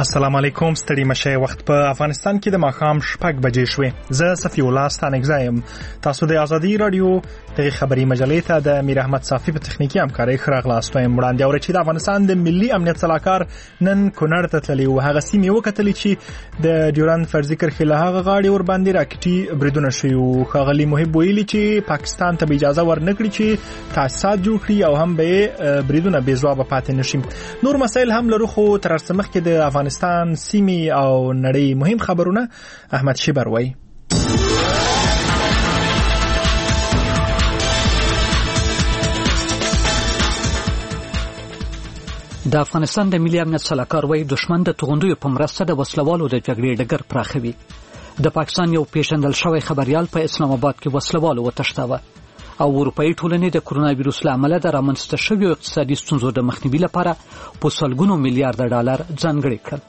السلام علیکم ستړي مشه وخت په افغانستان کې د ماښام 6 بجې شوې زه صفی الله ستانګزایم تاسو د ازادي رادیو د خبري مجلې ته د امیر احمد صافي په تخنیکی همکاري خراغلاستو وړاندې اوري چې د افغانستان د ملي امنیت صلاحکار نن کونړ ته تللی او هغه سیمه وکتلې چې د ډیورند فرضي کرښې له هغه غاړي ور باندې راکټي بریدونه شوي او خغلی محب ویلي چې پاکستان ته اجازه ورنکړي چې تاسیسات جوړ کړي او هم به بریدونه بې ځواب پاتې نشي نور مسایل هم لرو خو تر څمخ کې د افغانستان سیمي او نړۍ مهم خبرونه احمد شیبر وای د افغانستان د ملي امنیت صلاحکار وایي دښمن د توغندیو په مرسته د وسلوالو د جګړې ډګر پراخوي د پاکستان یو پیژندل شوی خبريال په اسلام آباد کې وسلوالو وتښتاوه او اروپאי ټولنې د کرونا وایروس له امله د رامنځته شویو اقتصادي ستونزو د مخنیوي لپاره په سلګونو میلیارډ ډالر ځانګړي کړل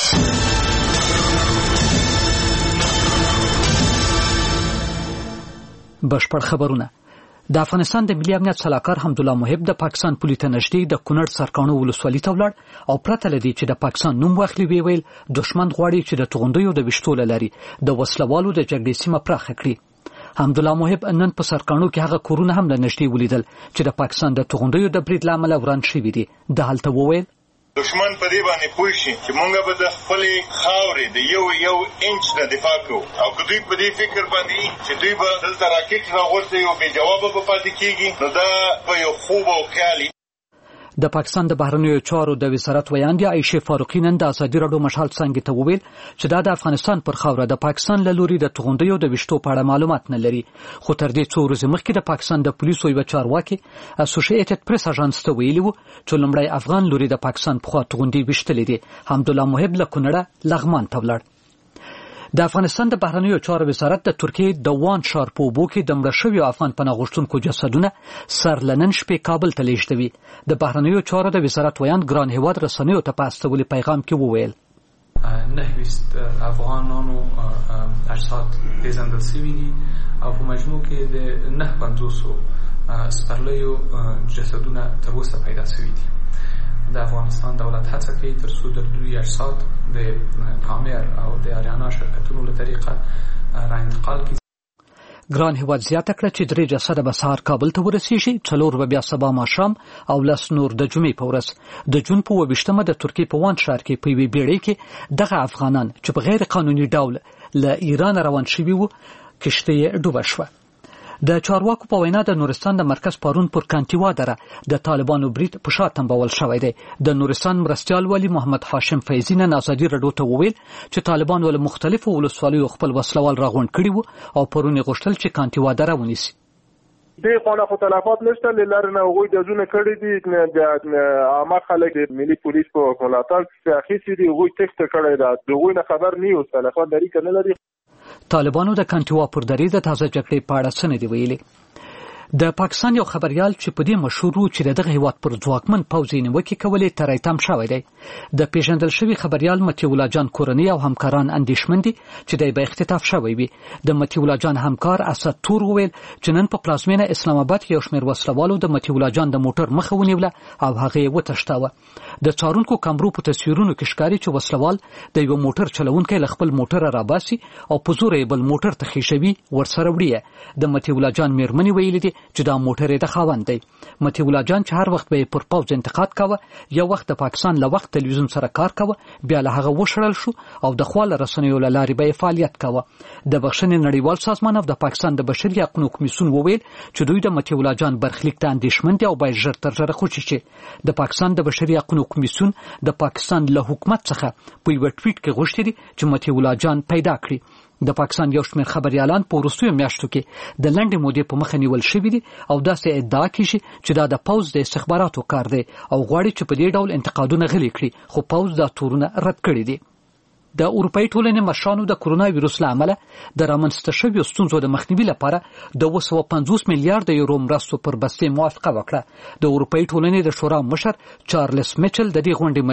بشپړ خبرونه د افغانستان د ملي امنیت صلاحکار حمدالله محب د پاکستان پولیس ته نږدې د کونړ سرکانو ولسوالۍ ته ولاړ او پرته لدی چې د پاکستان نوم واخلي ویل دښمن غواړي چې د توغندیو د وشتو لري د وسلوالو د جګړې سیمه پراخه کړي حمدالله محب نن په سرکانو کې هغه کورونه هم له نږدې ولیدل چې د پاکستان د توغندیو د برید لامل وران شوي دي د حالت وویل دشمن په دې باندې پوه شي چې مونږ به د خپل خاورې د یو انچ د دفاع کوو او دوی په دې فکر باندې چې دوی به دلته راکټ راغورځي او بې جوابه به پاتې کیږي نو دا په یو خوب او خیالي د پاکستان د بهرنیو چارو د وزارت ویاندې عائشه فاروقی نن د ازادي رادیو مشال څنګه ته وویل چې دا د افغانستان پر خاوره د پاکستان له لوري د توغندیو د وشتو په اړه معلومات نه لري خو تر دې څو ورځې مخکې د پاکستان د پولیسو یو چارواکي اسوسییټډ پریس اژانس ته ویلي وو چې لومړی افغان لوري د پاکستان په خوا توغندي وشتلې دي حمدالله محب له کونړه لغمان ته ولاړ د افغانستان د بهرنیو چارو وزارت د ترکیې د وان شار په اوبو کې د مړه شویو افغان پناه غوښتونکو جسدونه سر لنن شپې کابل ته لیږدوي د بهرنیو چارو د وزارت ویاند ګران هیواد رسنیو ته په استولي پیغام کې وویل 9 افغانانو اجساد پیژندل شوي دي او په مجموع کې د 950 سپرلیو جسدونه تر اوسه پیدا شوي دي د افغانستان دولت هڅه کوي تر څو د دوی اجساد د کامر او د اریانا شرکتونو له طریقه را انتقال کړي ګران هیواد زیاته کړه چې درې جسده به سهار کابل ته ورسیږي 4 به بیا سبا ماښام او 10 نور د جمعې په ورځ د جون په 28مه د ترکیې په وان شهر کې په یوې بیړۍ کې دغه افغانان چې په غیر قانوني ډول له ایران روان شوي وو کشته ډوبه شوه د چارواکو په وینا د نورستان د مرکز پارون پر کانتیوا دره د طالبانو برید په شا تنبول شوی دی د نورستان مرستیال والی محمد هاشم فیضی نن ازادي رادیو ته وویل چې طالبان ول مختلفو ولسوالیو خپل وسلوال راغونډ کړي وو او پرون غوښتل چې کانتیوا دره ونیسي دې قانون خو تلفات نشته لرنه غوي د زونه کړی دي د عامه خلک ملي پولیس په ملاتړ کې اخیستي دي غوي تخت کړی دا دغه نه خبر نه یو تلفات لري کنه لري طالبانو د کانتیوا پر درې د تازه جګړې په اړه څه نه دی ویلي د پاکستان یو خبريال چې په دې مشهور چې دغه هیواد پر ځواکمن پوځي نیوکې کولې تر ایتام شوی دی د پیژندل شوی خبريال متي الله جان کورنۍ او همکاران اندیشمن دي چې د به اختطاف شوی وي د متي الله جان همکار اسد تور وویل چې نن په پلازمینه اسلام آباد کې یو شمېر وسلوالو د متي الله جان د موټر مخه ونیوله او هغه وتښتاوه د څارونکو کمرو په تصویرونو کې ښکاري چې وسلوال د یو موټر چلونکي له خپل موټر راباسي او په زور یې بل موټر ته خېشوي ورسره وړي د متي الله جان میرمنې ویلي دي چې دا موټر د خاوند دی متي الله جان چې هر وخت به پر پوز انتقاد کاوه یو وخت د پاکستان له وخت تلویزیون سره کار کاوه بیا له هغه وشړل شو او د خپل رسنیو لارې به فعالیت کاوه د بخښنې نړیوال سازمان او د پاکستان د بشري حقوقو کمیسیون وویل چې دوی د متي الله جان برخلیک ته اندیشمن دي او باید ژر تر ژره خوشي شي د پاکستان د بشري حقوقو کمیسیون د پاکستان له حکومت څخه په یو ټویټ کې غوښتي دي چې متي الله جان پیدا کړي د پاکستان یو شمېر خبريالان په وروستیو میاشتو کې د لنډې مودې په مخه نیول شوي دي او داسې ادعا کیږي چې دا د پوز د استخباراتو کار دی او غواړي چې په دې ډول انتقادونه غلي کړي خو پوز دا تورونه رد کړي دي د اروپאי ټولنې مشرانو د کرونا وایروس له امله د رامنځته شویو ستونزو د مخنیوي لپاره د 250 میلیارډ یورو مرستو پر بستې موافقه وکړه د اروپאי ټولنې د شورا مشر چارلز میچل د دې غونډې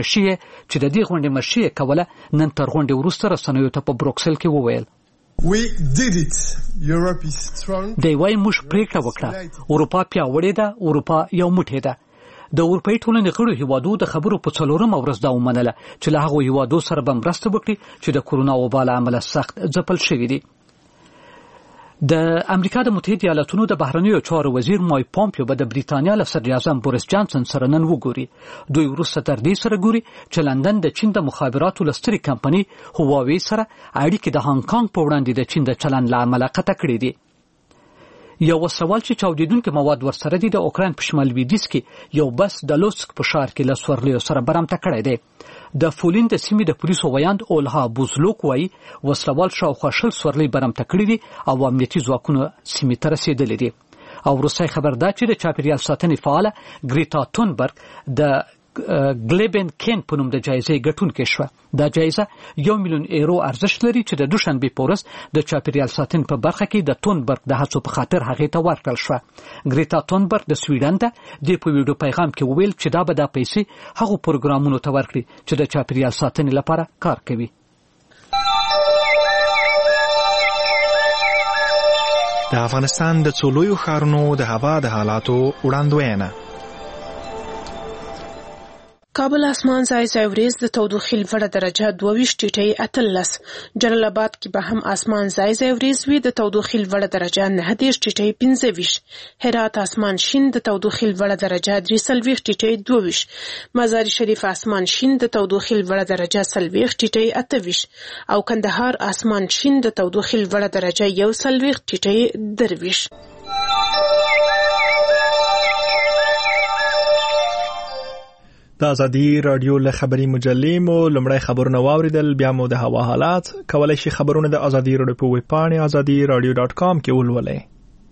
مشیه کوله نن تر غونډې وروسته رسنیو ته په بروکسل کې وویل We did it. Europe is strong. دی وای موږ پریکړه وکړه اروپا پیاوړې ده اروپا یو موټی ده د اروپאי ټولنې غړو هیوادو د خبرو په 4مه ورځ دا ومنله چې له هغو هیوادو سره به مرسته وکړي چې د کورونا وبا له امله سخت ځپل شوي دي. د امریکا د متحده ایالاتونو د بهرنیو چارو وزیر مایک پامپیو به د بریتانیا له صدر اعظم بوریس جانسن سره نن وګوري. دوی وروسته تر دې سره ګوري چې لندن د چین د مخابراتو له سترې کمپنۍ هواوی سره اړیکې د هانګ کانګ په وړاندې د چین د چلند له امله قطع کړې دي. یو سوال چې چاودیدونکي مواد ورسره دي د اوکراین په شمال لویدیځ کې یو بس د لوسک په ښار کې له سورلیو سره برمته کړی دی. د فولین د سیمې د پولیسو ویاند اولها بوزلوک وایي وسلوال شاوخوا 20 سورلۍ برمته کړي دي او امنیتي ځواکونه سیمې ته رسېدلي دي. او وروستی خبر دا چې د چاپیریال ساتنې فعاله ګریتا تونبرګ د ګلیبن کین په نوم د جایزې ګټونکې شوه. دا جایزه 1 میلیون یورو ارزښت لري چې د دوشنبې په ورځ د چاپیریال ساتنې په برخه کې د تونبرګ د هڅو په خاطر هغې ته ورکړل شوه. ګریتا تونبرګ د سویډن ده. د په ویډیو پیغام کې وویل چې دا به د پیسې هغو پروګرامونو ته ورکړي چې د چاپیریال ساتنې لپاره کار کوي. د افغانستان د څو لویو ښارونو د هوا د حالاتو وړاندوینه. کابل اسمان ځای ځای وريځ د تودوخې لوړه درجه 22 ټیټۍ 18. جلال آباد کې به هم اسمان ځای ځای وريځ وي د تودوخې لوړه درجه 19 ټیټۍ 25. هرات اسمان شین د تودوخې لوړه درجه 43 ټیټۍ 22. مزار شریف اسمان شین د تودوخې لوړه درجه 40 ټیټۍ 28. او کندهار اسمان شین د تودوخې لوړه درجه 41 ټیټۍ 23. د ازادي رادیو له خبري مجلې مو لمړی خبرونه واوریدل. بیا مو د هوا حالات. کولای شي خبرونه د ازادي رادیو په ویب پاڼه azadiradio.com کې ولولئ.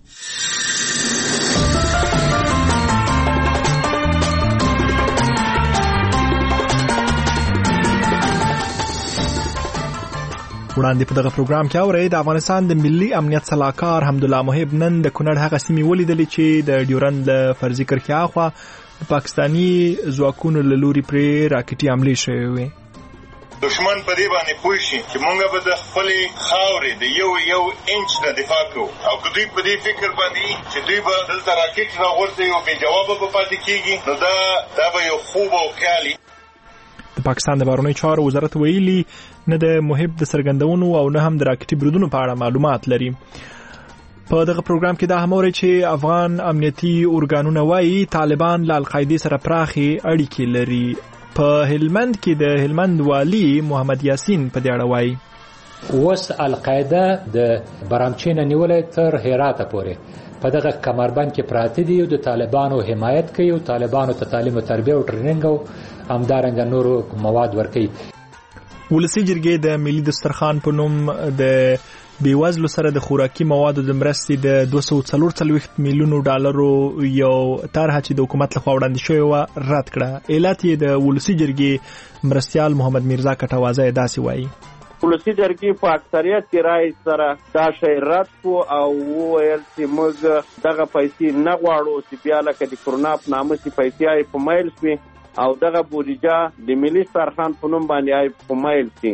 وړاندې په دغه پروګرام کې اورئ د افغانستان د ملي امنیت صلاحکار حمدالله محب نن د کونړ هغه سیمې ولیدلې چې د ډیورند فرضي کرښې اخوا د پاکستاني ځواکونو له لوري پرې راکټي حملې شوې وې. دشمن په دې باندې پوه شي چې مونږ به د خپلې خاورې د یو انچ نه دفاع کوو او که دوی په دې فکر باندې چې دوی به دلته راکټ راغورځوي او بې جوابه به پاتې کېږي نو دا به یو خوب او خیال. د پاکستان د بهرنیو چارو وزارت ویلي نه د محب د څرګندونو او نه هم د راکټي بریدونو په اړه معلومات لري. په دغه پروګرام کې دا هم اورئ چې افغان امنیتي ارګانونه وایي طالبان له القاعدې سره پراخې اړیکې لري. په هلمند کې د هلمند والی محمد یاسین په دې اړه وایي اوس القاعده د برامچین نیولې تر هرات پورې په دغه کمربند کې پراته دي او د طالبانو حمایت کوي او طالبانو ته تعلیم او تربیه او ټریننګ او همدارنګه نورو مواد ورکوي. ولسی جرګې د ملي دسترخوان په نوم د بیوزلو سره د خوراکي موادو د مرستې د 244 میلیونو ډالرو یو طرحه چې د حکومت لخوا وړاندې شوې و رد کړه. علت یې د ولسی جرګې مرستیال محمد میرزا کټوازی داسې وایي ولسی جرګې په اکثریت کې رای سره دا شی رد کو او ویل چې موږ دغه پیسې نه غواړو چې بیا لکه د کرونا په نامه چې پیسې په مایل شي او دغه بودیجه د ملي دسترخوان په نوم باندې په مایل شي.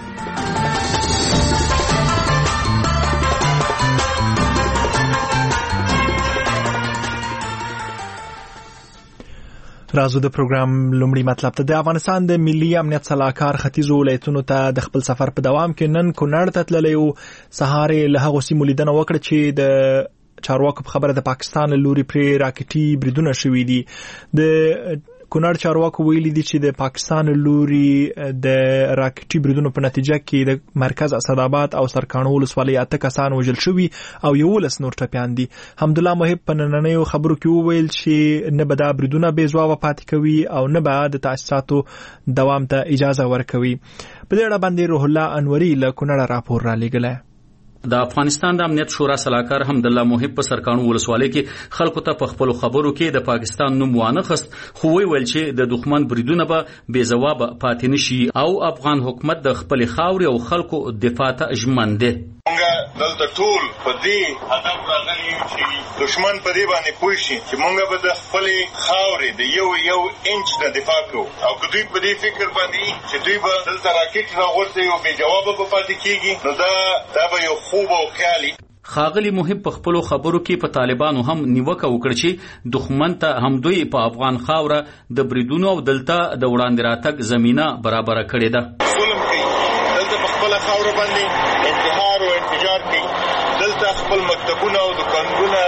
رازو د پروګرام لومړی مطلب ته د افغانستان د ملي امنیت صلاحکار ختیځو ولایتونو ته د خپل سفر په دوام کې نن کونړ ته تللی او سهار له هغو سیمو لیدنه وکړه چې د چارواکو په خبره د پاکستان له لوري پرې راکټي بریدونه شوي دي. د کونړ چارواکو ویلي دي چې د پاکستان لوري د راکټي بریدونو په نتیجه کې د مرکز اسداباد او سرکانو ولسوالۍ 8 کسان وژل شوي او 11 نور ټپیان دي. حمدالله محب په نننیو خبرو کې وویل چې نه به دا بریدونه بې ځوابه پاتې کوي او نه به د تاسیساتو دوام ته اجازه ورکوي. په دې اړه باندې روح الله انوري له کونړ راپور را لېږلی. د افغانستان د امنیت شورا سلاکار حمدالله محب په سرکانو ولسوالۍ کې خلکو ته په خپل خبرو کې د پاکستان نوم وانه خست خو ویل چې د دښمن بریدونه به بې ځواب پاتې نشي او افغان حکومت د خپل خاورې او خلکو دفاع ته ژمن دی. مونږ دلته ټول په دې هدف راغلي یو چې دښمن په دې باندې پوه شي چې مونږ به د خپلې خاورې د یو انچ نه دفاع کوو او که دوی په دې فکر باندې چې دوی به دلته راکټ راغورځوي او بې جوابه به پاتې کېږي نو دا به یو خوب او خیال. خاغلی محب په خپل خبرو کې په طالبانو هم نیوکه وکړه چې دښمن ته هم دوی په افغان خاوره د بریدونو او دلته د وړاندې راتګ زمينه برابر کړې ده. ظلم کوي دلته په خپل خاوره باندې انتحار او انفجار کوي، دلته خپل مکتبونه او دکانونه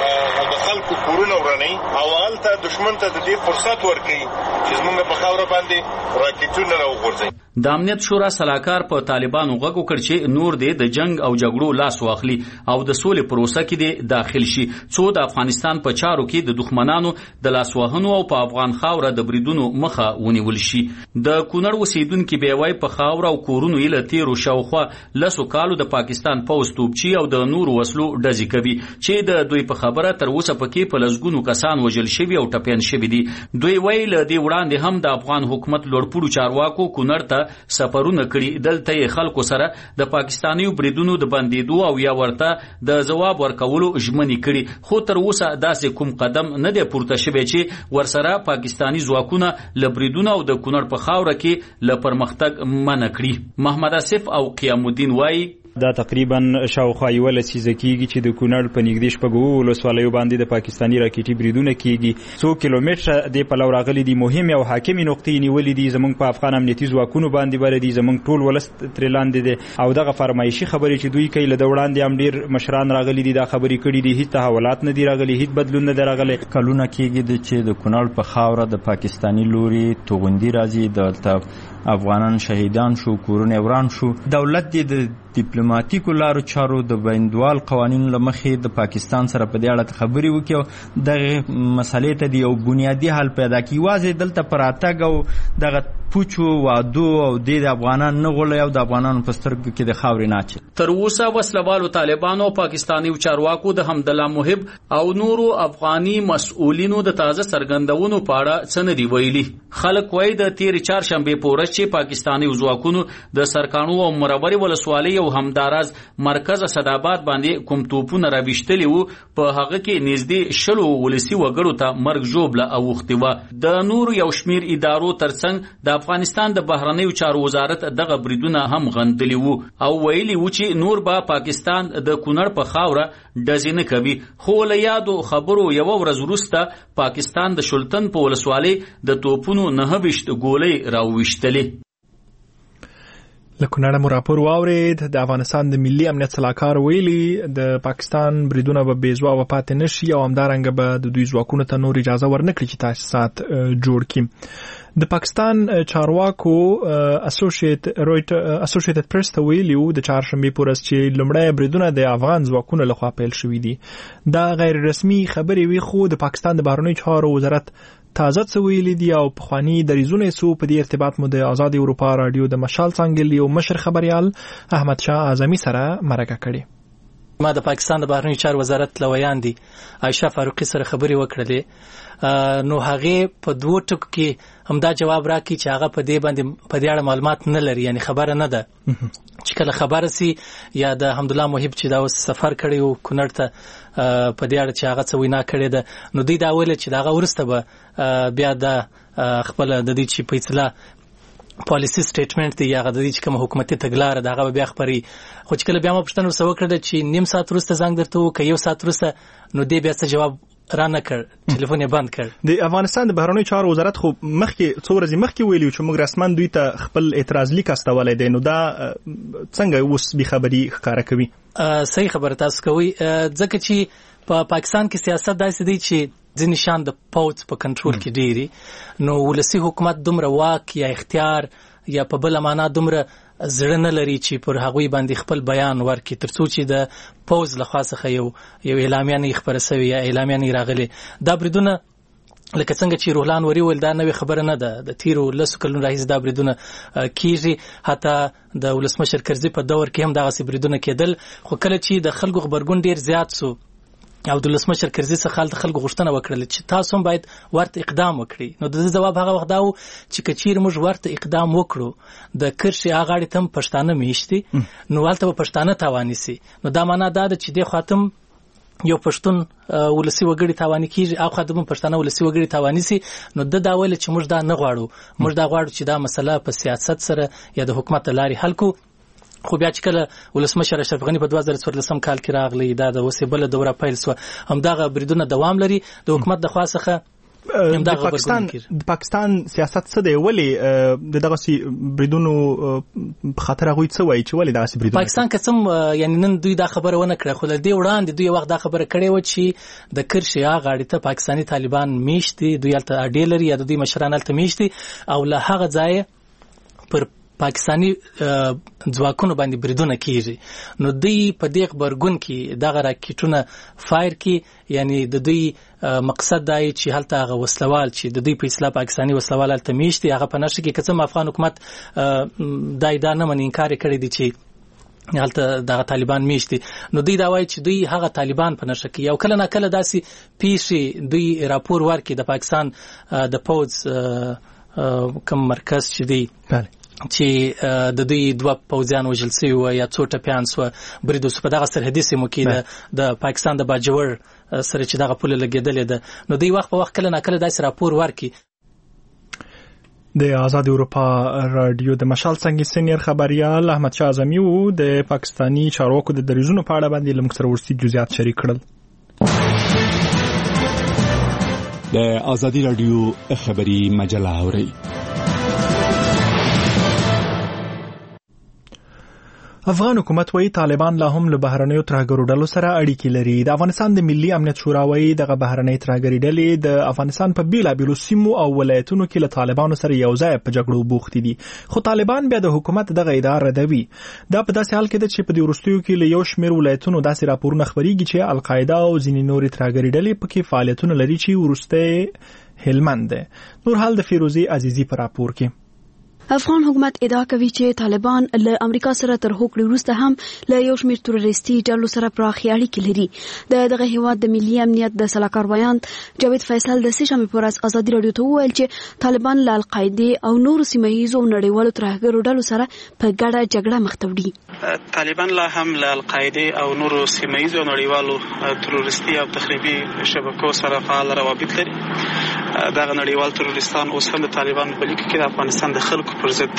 د خلکو کورونه ورني او هلته دښمن ته د دې فرصت ورکوي چې زموږ په خاوره باندې راکټونه راوغورځوي. د امنیت شورا سلاکار په طالبانو غږ وکړ چې نور د جنگ او جګړو لاس واخلي او د سولې پروسه کې داخل شي، څو د افغانستان په چارو کې د دښمنانو د لاس وهنو او په افغان خاوره د بریدونو مخه ونیول شي. د کونړ اوسیدونکو بیوای په خاوره او کورونو یې له تیرو شاوخوا لسو کالو د پاکستان پوځ توپچي او د نورو وسلو ډزې کوي چې د دوی په خبره تر اوسه پکې په لسګونو کسان وژل شوي او ټپیان شوي دي. دوی وایي له دې وړاندې هم د افغان حکومت لوړپوړو چارواکو کونړ ته سفرونه کړي، دلته یې خلکو سره د پاکستانیو بریدونو د بندیدو او یا ورته د جواب ورکولو ژمنې کړي، خو تر اوسه داسې کوم قدم نه دی پورته شوی چې ورسره پاکستانی ځواکونه له بریدونو او د کونړ په خاوره کې له پرمختګ منع کړي. محمد اسف او قیام الدین وایي دا تقریبا شاوخوا یو لسیزه کېږي چې د کونړ په نږدې شپږو ولسوالیو باندې د پاکستاني راکټي بریدونه کېږي. 100 کیلومتره د پلو راغلي دي، مهمې او حاکمې نقطې نیولې دي، زموږ په افغان امنیتي ځواکونو باندې بر دي، زموږ ټول ولس ترې لاندې دي او دغه فرمایشي خبرې چې دوی کوي له وړاندې هم ډېر مشران راغلي دي، دا خبرې کړي دي، هیڅ تحولات نه دي راغلي، هیڅ بدلون نه دی راغلی. کلونه کېږي چې د کونړ په خاوره د پاکستاني لوري توغندي راځي، دلته افغانان شهیدان شو، کورونه وران شو. دولت د ډیپلوماټیکو لارو چارو د بین‌المللي قوانینو لمخې د پاکستان سره په دې اړه خبرې وکړي، دغه مسلې ته د یو بنیادی حل پیدا کړي. واځي دلته پراتګ او دغه پوچو وادو او د افغانان نه غولې او د افغانانو په سترګو کې د خاورې ناچي. تر اوسه وسلوالو طالبانو او پاکستاني چارواکو د حمدالله محب او نورو افغاني مسؤلینو د تازه څرګندونو په اړه څه نه دی ویلي. خلک وایي د تیر چهارشنبه په ورځ چې پاکستاني ځواکونو د سرکانو او مروري ولسوالۍ او همداراز مرکز اسداباد باندې کوم توپونه راويشتلي وو، په هغه کې نږدې 100 ولسی وګړو ته مرګ ژوبله اوښتې وه. د نورو یو شمیر ادارو ترڅنګ د افغانستان د بهرنیو چارو وزارت دغه بریدونه هم غندلي وو او ویلي وو چې نور به پاکستان د کونړ په خاوره ډزې نه کوي. خو له یادو خبرو یو ورځ وروسته پاکستان د شلتن په ولسوالۍ د توپونو 29 ګولۍ راوویشتلې. له کونړه مو راپور واورید. د افغانستان د ملي امنیت سلاکار ویلي د پاکستان بریدونه به بې ځوابه پاتې نشي او همدارنګه به د دوی ځواکونو ته نور اجازه ورنکړي چې تاسیسات جوړ کړي. د پاکستان چارواکو اسوسییټډ پریس ته ویلي د چهارشنبه په ورځ چې لومړی بریدونه د افغان ځواکونو لخوا پیل شوي دي. دا غیر رسمي خبرې وي، خو د پاکستان د بهرنیو چارو وزارت تازه څه ویلي دي او پخواني دریځونه یې څو په دې ارتباط مو د آزاد اروپا رادیو د مشال څانګې یو مشر خبريال احمد شاه اعظمي سره مرکه کړې. ما د پاکستان د بهرنیو چارو وزارت لویان دي عائشہ فاروقي سره خبرې وکړلې، نو هغه په دوه ټکو کې همدا جواب راکړي چې هغه په دې باندې په دې اړه معلومات نه لري، یعنی خبره نه ده. چې کله خبره سي یا د حمدالله محب چې دا سفر کړی و کونړ ته په دې اړه چې هغه څه وینا کړې ده، نو دوی دا ویل چې دا هغه ورسته به بیا د خپل د دې چې په اصطلاح پالیسی سټیټمنټ دی یا د دې چې کوم حکومتي تګلارې دا هغه بیا خبري. خو چې کله بیا ما پښتنه وسو کړل چې نیم ساعت وروسته زنګ درته وکړ، یو ساعت وروسته، نو دې بیا څه جواب را نه کړ، ټلیفون یې بند کړ. د افغانستان د بهرنیو چارو وزارت خو مخکې څو ورځې مخکې ویلي چې موږ رسمن دوی ته خپل اعتراض لیک استولای دی، نو دا څنګه اوس به خبري ښکارا کوي؟ صحیح خبره تاسو کوي، ځکه چې په پاکستان کې سیاست داسې دی چې ځینې شان د پوځ په کنټرول کې ډېری، نو ولسی حکومت دومره واک یا اختیار یا په بل معنا دومره زړه نه لري چې پر هغوی باندې خپل بیان ورکړي، ترڅو چې د پوځ لخوا څخه یو اعلامیه نه خبره شوی یا اعلامیه نه راغلي. دا بریدونه لکه څنګه چې روحلان وری ول دا نوې خبره نه ده، د تیرو لسو کلونو راهیسې دا بریدونه کیږي، حتی د ولسمشر کرزي په دور کې هم دغسې بریدونه کېدل. خو کله چې د خلکو غبرګون ډیر زیات سو او د ولسمشر کرزي څخه خلکو غوښتنه وکړه چې تاسو هم باید ورته اقدام وکړئ، نو د جواب هغه وخت دا و چې کچیر موږ ورته اقدام وکړو د کرشي هغه اړ تم پښتانه میشتي، نو ولته په پښتانه توانی سي، نو دا معنا دا چې د خاتم یو پښتون ولسی وګړي توانی کیږي او خدمت پښتانه ولسی وګړي توانی سي، نو د دا ویل چې موږ دا نه غواړو، موږ دا غواړو چې دا مسله په سیاست سره یا د حکومت لاري حل کو. خو بیا چې کله ولسمشر اشرف غنی په 2014 کال کې راغلی دا د وسیبله دوره پیل سو همدغه بریدونه دوام لري د حکومت د خوا څخه د پاکستان سیاست څه دی ولی دغه سي بریدونو خاطر غوي څه وایي چې ولی دغه سي بریدونه پاکستان قسم یعنی نن دوی دا خبره ونه کړه خو د دې وړاندې دوی وخت دا خبره کړې و چې د کرشیا غاړې ته پاکستانی طالبان میشتي دوی الته اډې لري یا دوی مشران الته میشتي او له هغه ځای پر پاکستانی ځواکونو باندې بریدونه کیږي نو دوی په دې خبرګون کې دغه راکټونه فایر کی یعنی د دوی مقصد دی چې هلته هغه وسلوال چې د دوی په اصطلاح پاکستانی وسلوال هلته میشتي هغه په نشه کې قسم افغان حکومت دای دا نه من انکار کړی دی چې هلته دغه طالبان میشتي نو دوی دا وایي چې دوی هغه طالبان په نشه کې او کله نه کله داسي پیښې دوی راپور ورکړي د پاکستان د پوز کوم مرکز چې دی چې د دوی دوه پوځیان وژل شوي و یا څو ټپیان سوه برید وسو په دغه سرحدي سیمو کې د پاکستان د باجوړ سره چې دغه پوله لګېدلې ده نو دوی وخت په وخت کله ناکله داسې راپور ورکړي. د آزاد اروپا رادیو د مشال څنګه سینیر خبريال احمد شاه اعظمي وو د پاکستانی چارواکو د دریزونو په اړه باندې لمک سره ورسي جزئیات شریک کړل. د آزادی رادیو خبری مجله اوري. افغان حکومت وایي طالبان لا هم له بهرنیو ترهګرو ډلو سره اړیکې لري. د افغانستان د ملي امنیت شورا وایي دغه بهرنۍ ترهګري ډلې د افغانستان په بیلابیلو سیمو او ولایتونو کې له طالبانو سره یو ځای په جګړو بوختي دي خو طالبان بیا د حکومت دغه ادعا ردوي. دا په داسې حال کې ده چې په دې وروستیو کې له یو شمېر ولایتونو داسې راپورونه خپرېږي چې القاعده او ځینې نورې ترهګري ډلې پکې فعالیتونه لري چې وروستی هلمند ده. نور حال د فیروزي عزیزي په راپور کې. افغان حکومت ادعا کوي چې طالبان له امریکا سره تر هوکړې وروسته هم له یو شمېر تروریستي ډلو سره پراخې اړیکې لري. دغه هیواد د ملي امنیت د سلاکار بیان جاوید فیصل د سه‌شنبې په ورځ ازادي رادیو ته وویل چې طالبان له القاعده او نورو سیمه ییزو نړیوالو ترهګرو ډلو سره په ګډه جګړه مخ ته وړي. طالبان لا هم له القاعده او نورو سیمه ییزو نړیوالو تروریستي او تخریبي شبکو سره فعال روابط لري. دغه نړیوال تروریستان اوس هم د طالبان په لیک کې د افغانستان د خلکو پر ضد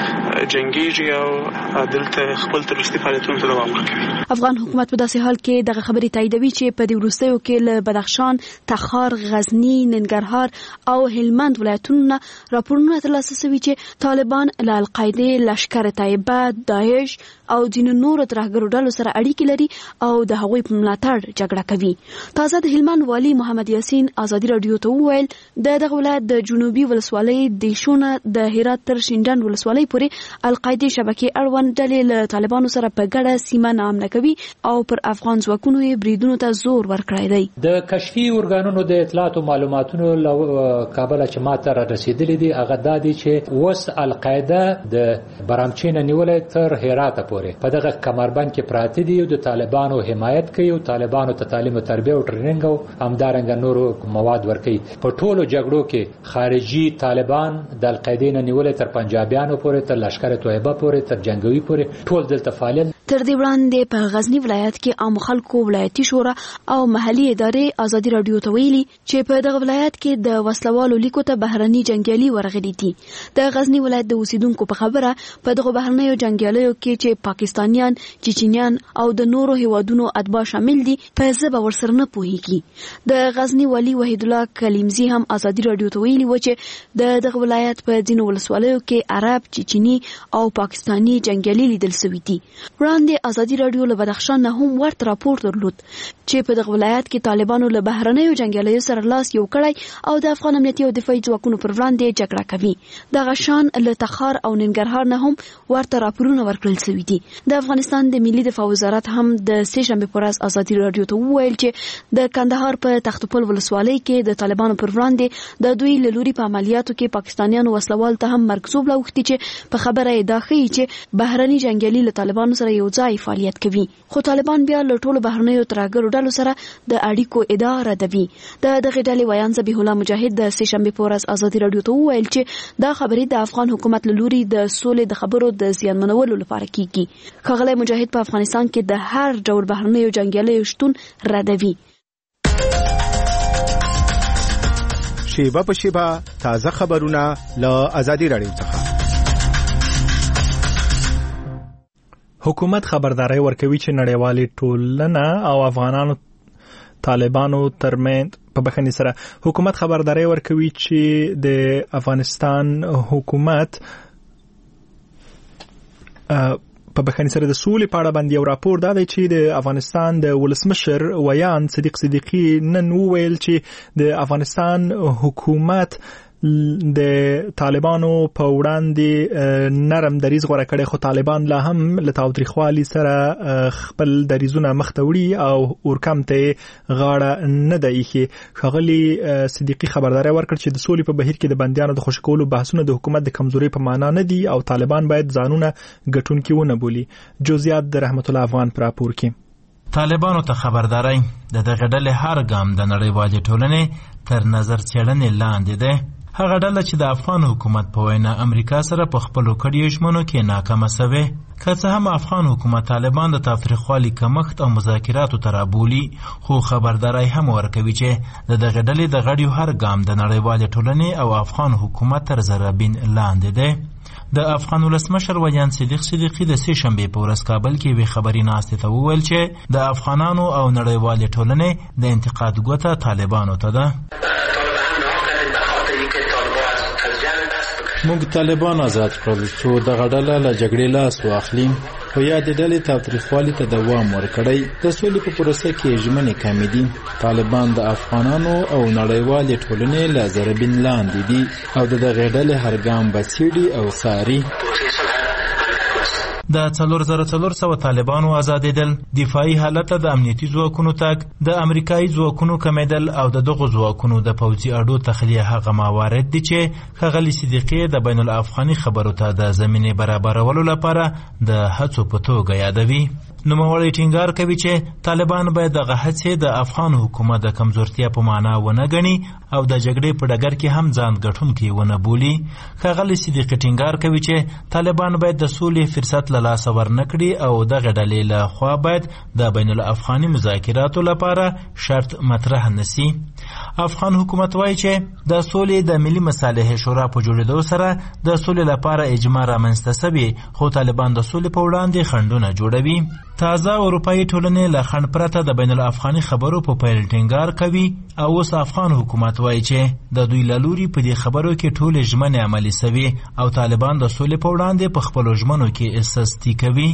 جنگيږي او دلته خپل تروریستي فعالیتونو ته دوام ورکوي. افغان حکومت په داسې حال کې دغه خبرې تاییدوي چې په دې وروستیو کې له بدخشان، تخار، غزنی، ننګرهار او هلمند ولایتونو راپورونه ترلاسه شوي چې طالبان له القاعده، لشکر طیبه، داعش او ځینو نورو ترهګرو ډلو سره اړیکې لري او د هغوی په ملاتړ جګړه کوي. تازه د هلمند والي محمد یاسین ازادي رادیو ته وویل دغه ولایت د جنوبي ولسوالۍ دیشونه د هرات تر شینډن ولسوالۍ پورې القاعده شبکې اړوند ډلې له طالبانو سره په ګډه سیمه نامنه کوي او پر افغان ځواکونو یې بریدونو ته زور ورکړی دی. د کشفي ارګانونو د اطلاعات او معلوماتونو له کابل چې ماته را رسیدلې دي هغه دا دي چې اوس القاعده د برامچین نیولې تر هرات پورې په دغه کمربند کې پراته دي او د طالبانو حمایت کوي او طالبانو ته تعلیم او تربیه او ټریننګ او همدارنګ نورو مواد ورکوي. په ټولو جګړو کې خارجي طالبان د القاعده نه نیولې تر پنجابیانو پورې تر لشکر طیبه پورې تر جنگوي پورې ټول دلته فعالیت. تر دې وړاندې په غزنی ولایت کې عام خلکو ولایتي شورا او محلي ادارې ازادي رادیو ته ویلي چې په دغه ولایت کې د وسلوالو لیکو ته بهرني جنگیالي ورغلي دي. د غزنی ولایت د اوسیدونکو په خبره په دغه بهرنیو جنگیالیو کې چې پاکستانیان، چچنیان او د نورو هیوادونو اتباع شامل دي په ځبه ورسره نه پوهیږي. د غزنی والي وحید الله کلیمزی هم ازادي رادیو ته ویلي و چې دغه ولایت په ځینو ولسوالیو کې عرب، چچنی او پاکستانی جنگیالي لیدل شوي دي. وړاندې ازادي رادیو له بدخشان نه هم ورته راپور درلود چې په دغه ولایت کې طالبانو له بهرنیو جنگیالیو سره لاس یو کړی او د افغان امنیتي او دفاعي ځواکونو پر وړاندې جګړه کوي. دغه شان له تخار او ننګرهار نه هم ورته راپورونه ورکړل شوي دي. د افغانستان د ملي دفاع وزارت هم د سه‌شنبې په ورځ ازادي رادیو ته وویل چې د کندهار په تختپل ولسوالۍ کې د طالبانو پر وړاندې د دوی له لوري په عملیاتو کې پاکستانیانو وسلوال ته هم مرکزوب لاوښتي چې په خبره یې دا ښیي چې بهرني جنگیالي له طالبانو سره یو ځای فعالیت کوي. خو طالبان بیا له ټولو بهرنیو ترهګرو ډلو سره د اړیکو ادعا ردوي. دغه ډلې ویان ذبیح الله مجاهد د سه‌شنبې په ورځ ازادي رادیو ته وویل چې دا خبرې د افغان حکومت له لوري د سولې د خبرو د زیانمنولو لپاره کیږي. ښاغلی مجاهد په افغانستان کې د هر ډول بهرنیو جنگیالیو شتون ردوي. شیبه په شیبه تازه خبرونه له ازادي رادیو څخه. حکومت خبرداري ورکوي چې نړیوالې ټولنه او افغانانو طالبانو ترمنځ په بخښنې سره حکومت خبرداري ورکوي چې د افغانستان حکومت په بخښنې سره د سولې په اړه باندې یو راپور دا دی چې د افغانستان د ولسمشر ویان صدیق صدیقي نن وویل چې د افغانستان حکومت د طالبانو په وړاندې نرم دریځ غوړه کړي، خو طالبان لا هم له تاوتریخوالي سره خپل دریځونه مخته وړي او اورکم ته غاړه نه دی ایښې. ښاغلي صدیقي خبرداری ورکړ چې د سولې په بهیر کې د بندیانو د خوشي کولو بحثونه د حکومت د کمزوري په معنا نه دي او طالبان باید ځانونه ګټونکي ونه بولي. جزئیات د رحمت الله افغان پر راپور کې. طالبانو ته خبرداري د دغه ډلې هر ګام د نړیوالې ټولنې تر نظر څېړنې لاندې ده. هغه ډله چې د افغان حکومت په وینا امریکا سره په خپلو کړیو ژمنو کې ناکامه سوې، که څه هم افغان حکومت طالبان د تاوتریخوالي کمښت او مذاکراتو ته رابولي، خو خبرداری هم ورکوي چې د دغه ډلې د غړیو هر ګام د نړیوالې ټولنې او افغان حکومت تر ذرابین لاندې دی. د افغان ولسمشر ویان صدیق صدیقي د سې شنبې په ورځ کابل کې یوې خبري ناستې ته وویل چې د افغانانو او نړیوالې ټولنې د انتقاد ګوته طالبانو ته ده. موږ طالبان آزاد کړل څو دغه ډله له جګړې لاس واخلي، خو یا د ډلې تاوتریخوالي ته دوام ورکړی. د سولې په پروسه کې ژمنې کمې دي. طالبان د افغانانو او نړیوالې ټولنې له ضربین لاندې دي او د دغې ډلې هر ګام به څیړي او څاري. د 4400 طالبانو آزادېدل، دفاعي حالت د امنیتي ځواکونو تګ، د امریکایي ځواکونو کمیدل او د دغو ځواکونو د پوځي اډو تخلیه هغه موارد دي چې ښاغلي صدیقي د بین الافغاني خبرو ته د زمینې برابرولو لپاره د هڅو په توګه یادوي. نوموړی ټینګار کوي چې طالبان باید دغه هڅې د افغان حکومت د کمزورتیا په معنا ونه ګڼي او د جګړې په ډګر کې هم ځان ګټونکي ونه بولي. ښاغلي صدیقي ټینګار کوي چې طالبان باید د سولې فرصت له لاسه ورنکړي او دغه ډلې له خوا باید د بین الافغاني مذاکراتو لپاره شرط مطرح نسی. افغان حکومت وایي چې د سولې د ملي مصالحې شورا په جوړېدو سره د سولې لپاره اجماع رامنځته شوې، خو طالبان د سولې په وړاندې خنډونه جوړوي. تازه اروپایي ټولنې له خنډ پرته د بین الافغاني خبرو په پیل ټینګار کوي او اوس افغان حکومت وایي چې د دوی له لوري په دې خبرو کې ټولې ژمنې عملي شوې او طالبان د سولې په وړاندې په خپلو ژمنو کې سستي کوي.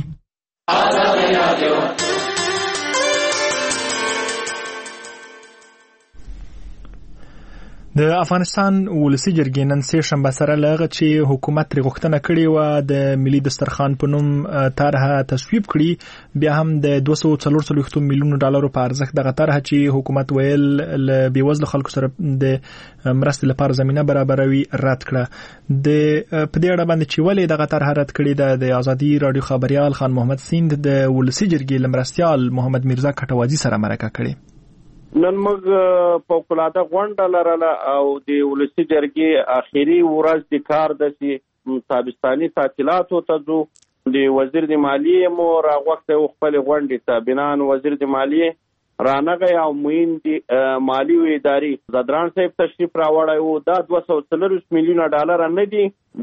د افغانستان ولسی جرګې نن سه شنبه سره لغه چې حکومت ری غوښتنه کړې و د ملي دسترخوان په نوم طرحه تصویب کړي، بیا هم د 244 میلیون ډالرو په ارزښت دغه طرحه چې حکومت ویل له بیوزله خلکو سره د مرستې لپاره زمينه برابروي رد کړه. د په دې اړه باندې چې ولې دغه طرحه رد کړې ده، د ازادي رادیو خبريال خان محمد سیند د ولسی جرګې لمرستيال محمد میرزا کټوازی سره مرکه کړې. نن موږ فوق‌العاده غونډه لرله او د ولسی جرګې اخیری ورځ د کار د تابستاني تعطیلاتو ته ځو. د وزیر د مالیې مو راغوښته خپل غونډې ته بنان وزیر د مالیې رانغه او موین د مالی و اداري زدران صاحب تشریف راوړی وو. دا 240 میلیونه ډالر نه دي،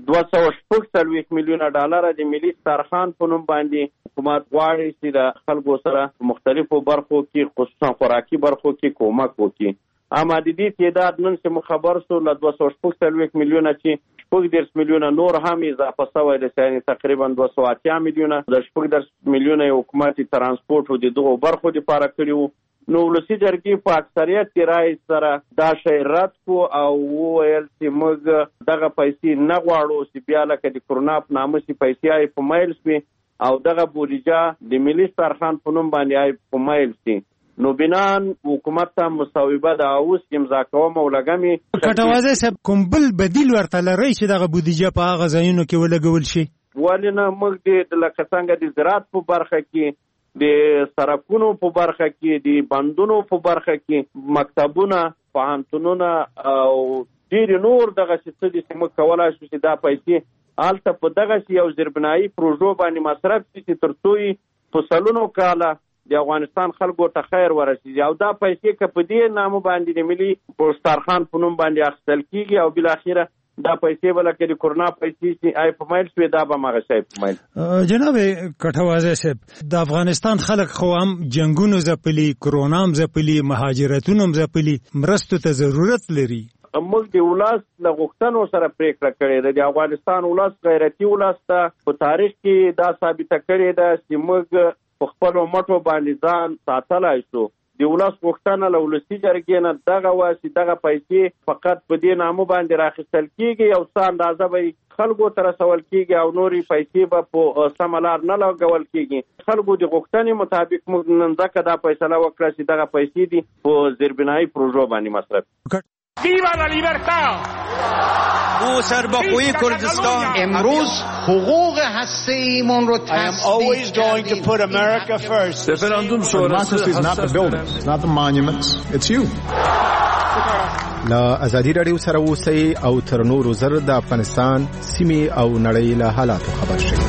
240 میلیونه ډالر د ملي دسترخوان په نوم باندې حکومت غواړي چې د خلکو سره مختلفو برخو کې خصوصا خوراکي برخو کې کومک وکړي. اما د دې تعداد نن څه خبر سو له 240 میلیونه چې 40 میلیونه نور هم اضافه شوی دی، یعنی تقریبا 280 میلیونه د 40 میلیونه حکومت ترانسپورت او د دغو برخو لپاره کړیو. نو ولسی جرګې په اکثریت رائے سره دا شی رد کو او ویل چې موږ دغه پیسې نه غواړو چې بیا لکه د کرونا په نامه چې پیسې آی په مایل شي او دغه بودیجه د ملي دسترخوان په نوم باندې آی په مایل شي. نو بنان حکومت ته مصوبه د اوس امضا کوم او لګمي کټوازی صاحب کوم بل بدیل ورته لري چې دغه بودیجه په هغه ځایونو کې ولګول شي؟ ولنه موږ د لکه څنګه د زراعت په برخه کې، د سرکونو په برخه کې، د بندونو په برخه کې، مکتبونه، پوهنتونونه او ډیر نور دغه څه دي چې موږ کولای شو چې دا پیسې الته په دغه یو زیربنایي پروژو باندې مصرف شي تر څو فصلونو کاله د افغانستان خلکو ته خیر ورسیږي او دا پیسې که په دې نامه باندې د ملي دسترخوان په نوم باندې اخیستل کیږي او بل اخیره دا پیسې بل کې د کورونا پیسې چې آی په مایل شوې دا به مغه شي په مایل. جناب کټوازه صاحب د افغانستان خلک خو هم جنگونو زپلی کورونا هم زپلی مهاجرتونو هم زپلی مرستو ته ضرورت لري. موږ د ولس له غوښتنو سره پریکړه کړې ده. د افغانستان ولس غیرتي ولس ته په تاریخ کې دا ثابته کړې ده چې موږ په خپل مټو باندې ځان ساتلای شو. د ولس غوښتنه له ولسي جرګې نه دغه واسي دغه پیسې فقط په دې نامو باندې راخیستل کیږي او څه اندازه به خلکو ته رسول کیږي او نوري پیسې به په سمه لار نه لګول کیږي. خلکو د غوښتنې مطابق موږ نن ځکه دا فیصله وکړه چې دغه پیسې دي په زیربنایی پروژو باندې مصرف. ویوا لا لیبرتا او سرباخوی کردستان امروز حقوق هسته‌ایمون رو تثبیت کردیم. رفراندوم Democracy is not the buildings, it's not the monuments, it's you. لا ازادي رادیو سره اوسئ او تر نورو زر د افغانستان سیمې او نړۍ له حالاتو خبر شئ.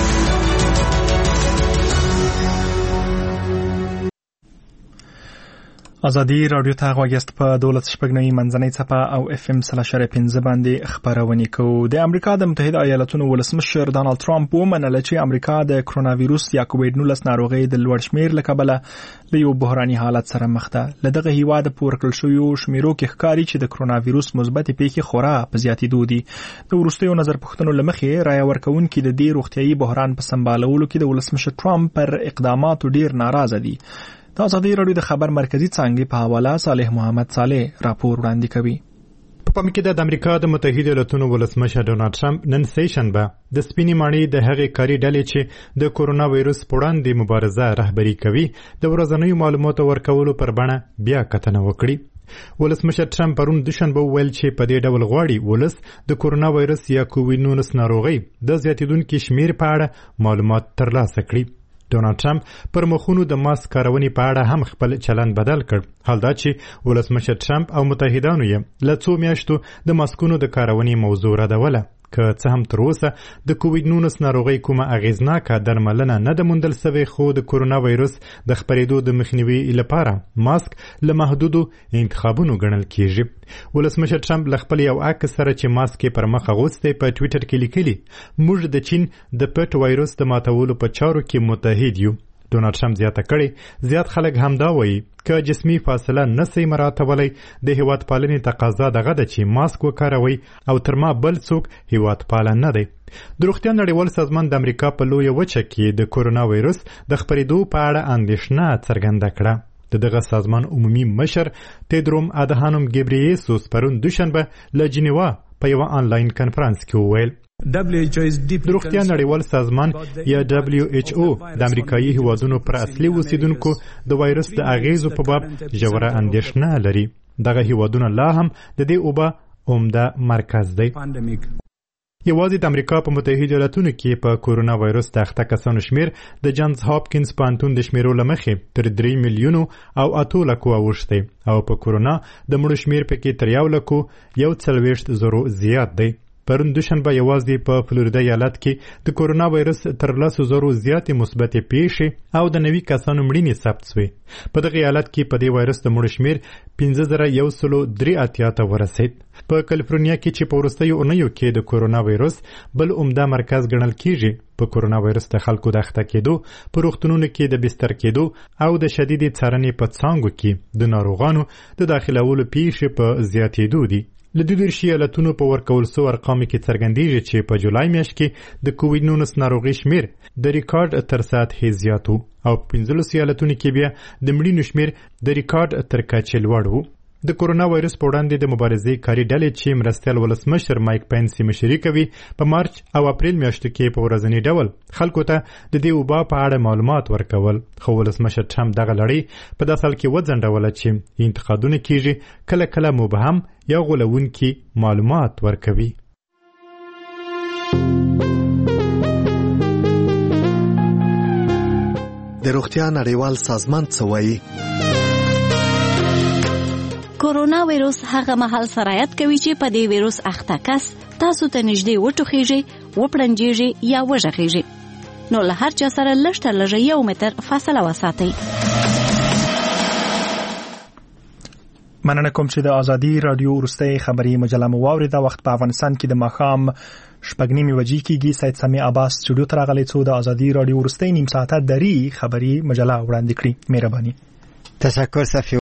ازادي رادیو ته غوږیاست په 12 منځنۍ څپه او اف ام 3.15 باندې خبرونه کوو. د امریکا د متحده ایالاتونو ولسمشر ډانلډ ټرمپ ومنله چې امریکا د کرونا وایروس یا کووډ 19 ناروغي د لوړ شمیر له کبله له یو بحراني حالت سره مخ ده. لدغه هیواد پورکل شویو شمیرو کې ښکاري چې د کرونا وایروس مثبت پیښې خورا په زیاتېدو دي. د وروستیو نظر پوښتنو لمخې رای ورکوونکي د دې روغتيایي بحران په سمبالولو کې د ولسمشر ټرمپ پر اقداماتو ډیر ناراضه دي. د ازادي رادیو د خبر مرکزی څنګه په حواله صالح محمد صالح راپور وړاندې کوي. په پام کې د امریکا د متحده ایالاتونو ولسمشر ډونالډ ټرمپ نن سیشنبه د سپینې ماڼۍ د هغې کاري ډلې چې د کورونا وایروس په وړاندې مبارزه رهبري کوي د ورځنیو معلوماتو ورکولو پر بڼه بیا کتنه وکړي. ولسمشر ټرمپ پرون دوشنبه وویل چې په دې ډول غواړي ولس د کورونا وایروس یا کووډ 19 ناروغي د زیاتیدونکو شمیر په اړه معلومات ترلاسه کړي. ډونالډ ټرمپ پر مخونو د ماسک کارونې په اړه هم خپل چلند بدل کړ. حال دا چې ولسمشر ټرمپ او متحدانو یې له څو میاشتو د ماسکونو د کارونې موضوع ردوله. که څه هم تر اوسه د کووډ 19 ناروغي کومه اغیزناکه درملنه نه ده موندل سوې، خو د کورونا وایروس د خپرېدو د مخنیوي لپاره ماسک له محدودو انتخابونو ګڼل کیږي. ولسمشر ټرمپ له خپل یو عکس سره چې ماسک پر مخ اغوستی په ټویټر کې لیکلي موږ د چین د پټ وایروس د ماتولو په چارو کې متحد یو. ډونالډ ټرمپ زیاته کړې زیات خلک همدا وایي که جسمي فاصله نسي مراعاتولی د هیواد پالنې تقاضا دغه ده چې ماسک وکاروي او تر ما بل څوک هیواد پالن نه دی. د روغتیا نړیوال سازمان د امریکا په لویه وچه کې د کورونا وایروس د خپرېدو په اړه اندېښنه څرګنده کړه. دغه سازمان عمومي مشر تیدروم ادهانوم ګبرییسوس پرون دوشنبه له جنیوا په یو آنلاین کنفرانس کې وویل د روغتیا نړیوال سازمان یا WHO د امریکایي هیوادونو پر اصلي اوسیدونکو د وایرس د اغیزو په باب ژوره اندېښنه لري. دغه هیوادونه لا هم د دې اوبه عمده مرکز دی. یوازې د امریکا په متحده ایالاتونو کې په کورونا وایروس د اخته کسانو شمیر د جانز هاپکینز پوهنتون د شمیرو له مخې تر 3 میلیونو او 8 لکو اوښتی او په کورونا د مړو شمیر پکې تر 1 لکو 140,000 زیات دی. پرون دوشنبه یوازې په فلوریدا ایالت کې د کورونا وایرس تر 10,000 زیاتې مثبتې پیښې او د 90 کسانو مړینې ثبت شوې. په دغه ایالت کې په دې وایرس د مړو شمیر 5,183 ته ورسید. په کالیفورنیا کې چې په وروستیو اونیو کې د کورونا وایرس بل عمده مرکز ګڼل کیږي، په کورونا وایرس د خلکو د اخته کېدو، په روغتونونو کې د بستر کېدو او د شدیدې څارنې په څانګو کې د ناروغانو د داخلولو پیښې په زیاتېدو دي. له 12 ایالتونو په ورکول سو ارقامو کې څرګندېږي چې په جولای میاشت کې د کووډ 19 ناروغي شمیر د ریکارډ تر سطحې زیات وو او په 15 ایالتونو کې بیا د مړینو شمیر د ریکارډ تر کچې لوړ وو. د کورونا وایرس په وړاندې د مبارزې کاري ډلې چې مرستیال ولسمشر مایک پینس مشري کوي په مارچ او اپریل میاشتو کې په ورځني ډول خلکو ته د دې وبا په اړه معلومات ورکول، خو ولسمشر ټرمپ دغه لړۍ په داسې حال کې وځنډوله چې انتقادونه کیږي کله کله مبهم یا غولونکي معلومات ورکوي. د روغتیا نړیوال سازمان څه وایي؟ کورونا وایروس هغه مهال سرایت کوي چې په دې وایروس اخته کس تاسو ته نږدې وټوخیږي، وپړنجیږي یا وژغیږي، نو له هر چا سره لږ تر لږه 1 متر فاصله وساتئ. مننه کوم چې د ازادي رادیو ورستۍ خبری مجله مو واوریده. وخت په افغانستان کې د ماښام 8:30 بجې کېږي. سید سمیع عباس سټوډیو ته راغلی څو د ازادي رادیو ورستۍ نیم ساعته دري خبری مجله وړاندې کړي. مهرباني. تشکر صفی.